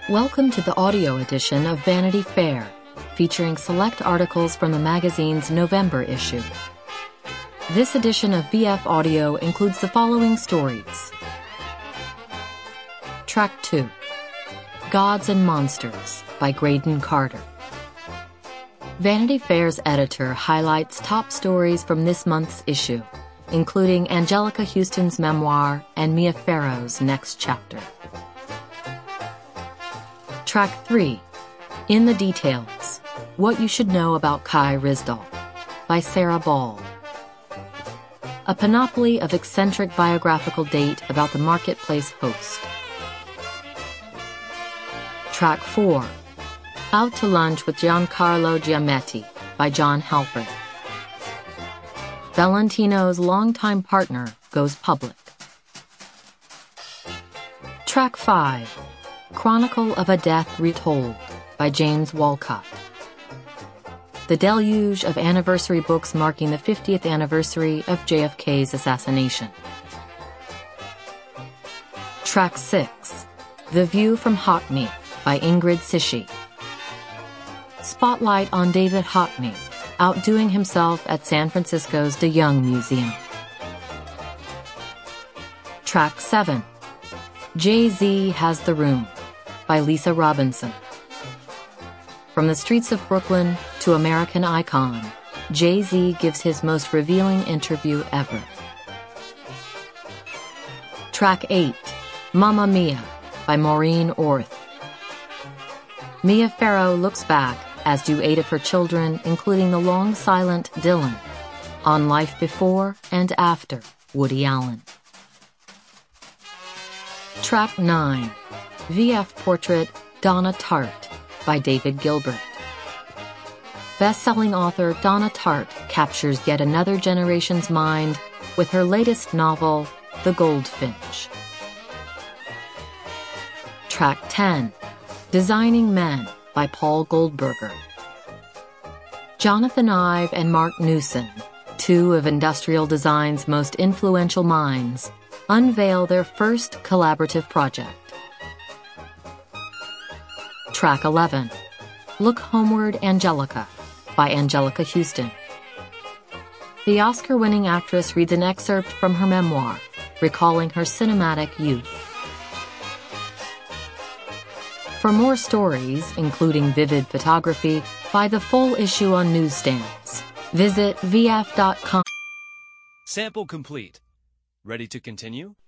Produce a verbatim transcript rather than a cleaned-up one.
Welcome to the audio edition of Vanity Fair, featuring select articles from the magazine's November issue. This edition of V F Audio includes the following stories. Track two, Gods and Monsters by Graydon Carter. Vanity Fair's editor highlights top stories from this month's issue, including Anjelica Huston's memoir and Mia Farrow's next chapter. Track three, In the Details, What You Should Know About Kai Ryssdal by Sarah Ball. A panoply of eccentric biographical date about the marketplace host. Track four, Out to Lunch with Giancarlo Giametti by John Halpern. Valentino's longtime partner goes public. Track five, Chronicle of a Death Retold by James Walcott. The deluge of anniversary books marking the fiftieth anniversary of J F K's assassination. Track six, The View from Hockney by Ingrid Sishi. Spotlight on David Hockney, outdoing himself at San Francisco's De Young Museum. Track seven, Jay-Z Has the Room by Lisa Robinson. From the streets of Brooklyn to American icon, Jay-Z gives his most revealing interview ever. Track eight, Mamma Mia by Maureen Orth. Mia Farrow looks back, as do eight of her children, including the long-silent Dylan, on life before and after Woody Allen. Track nine, V F Portrait Donna Tartt by David Gilbert. Best-selling author Donna Tartt captures yet another generation's mind with her latest novel, The Goldfinch. Track ten, Designing Men by Paul Goldberger. Jonathan Ive and Mark Newson, two of industrial design's most influential minds, unveil their first collaborative project. Track eleven, Look Homeward, Anjelica by Anjelica Huston. The Oscar-winning actress reads an excerpt from her memoir, recalling her cinematic youth. For more stories, including vivid photography, buy the full issue on newsstands. Visit V F dot com. Sample complete. Ready to continue?